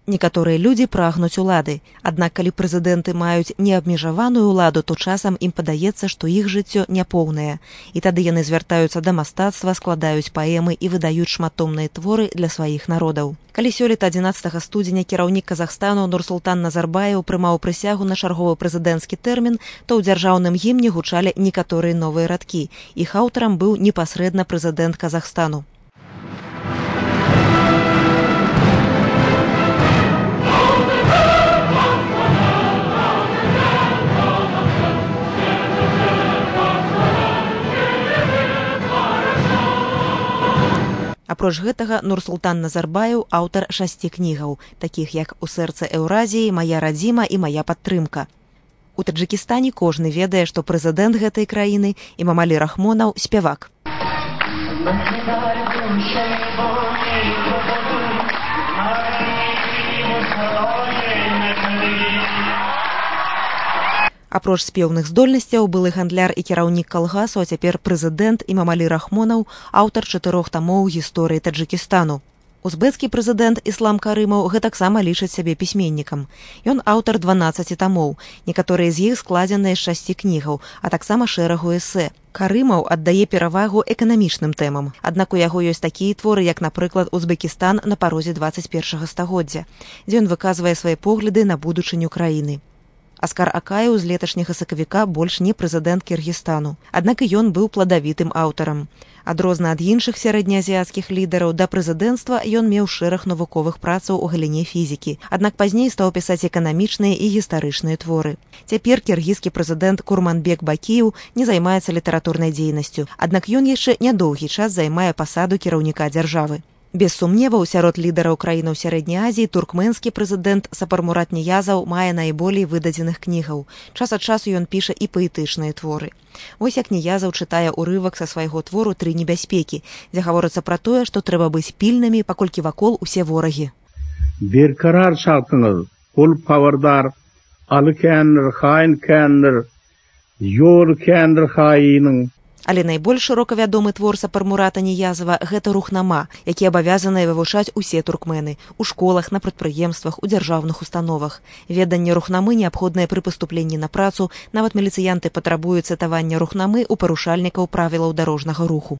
Некаторыя людзі прагнуць улады. Аднак, калі прэзідэнты маюць неабмежаваную ўладу, то часам ім падаецца, што іх жыццё няпоўнае. І тады яны звяртаюцца да мастацтва, складаюць паэмы і выдаюць шматомныя творы для сваіх народаў. Калі сёлета 11 студзеня кіраўнік Казахстану Нурсултан Назарбаев прымаў прысягу на чарговы прэзідэнцкі тэрмін, то ў дзяржаўным гімне гучалі некаторыя новыя радкі. Іх аўтарам быў непасрэдна прэзідэнт Казахстану. Апроч гэтага, Нурсултан Назарбаев аўтар 6 кнігаў, такіх як «У сэрцы Еўразіі», «Мая радзіма» і «Мая падтрымка». У Таджыкістане кожны ведае, што прэзідэнт гэтай краіны Эмомалі Рахмонаў спявак. Апроч спеўных здольнасцяў, былы гандляр і кіраўнік калгасу, а цяпер прэзідэнт Эмомалі Рахмонаў, аўтар 4 тамоў гісторыі Таджыкістану. Узбецкі прэзідэнт Іслам Карымаў гэтаксама лічыць сябе пісьменнікам. Ён аўтар 12 тамоў, некаторыя з іх складзеныя з 6 кнігаў, а таксама шэрагу эсэ. Карымаў аддае перавагу эканамічным тэмам, аднак у яго ёсць такія творы, як, напрыклад, «Узбекістан на парозе 21 стагоддзя», дзе ён выказвае свае погляды на будучыню краіны. Аскар Акаеў з леташняга сакавіка больш не прэзідэнт Кіргізстану, аднак і ён быў пладавітым аўтарам. Адрозна ад іншых сярэднеазіяцкіх лідараў, да прэзідэнцтва ён меў шэраг навуковых працаў у галіне фізікі, аднак пазней стаў пісаць эканамічныя і гістарычныя творы. Цяпер кіргізскі прэзідэнт Курманбек Бакіеў не займаецца літаратурнай дзейнасцю, аднак ён яшчэ нядоўгі час займае пасаду кіраўніка дзяржавы. Без сумневаў, сярод лідараў краінаў Сярэдняй Азіі туркменскі прэзідэнт Сапармурат Ниязаў мае найболей выдадзеных кнігаў. Час ад часу ён піша і паэтычныя творы. Вось як Ниязаў чытае ўрывак са свайго твору «Тры небяспекі», дзе гаворыцца пра тое, што трэба быць пільнымі, паколькі вакол усе ворагі. Беркарар сатыңыз, ул павардар, алы кәндір, хайн кәндір, йор кәндір хайының. Але найбольш шырока вядомы твор Сапармурата Ниязава – гэта рухнама, які абавязаныя вывучаць усе туркмены у школах, на прадпрыемствах, у дзяржаўных установах. Веданне рухнамы неабходнае пры паступленні на працу, нават міліцыянты патрабуюць цытавання рухнамы ў парушальнікаў правілаў дарожнага руху.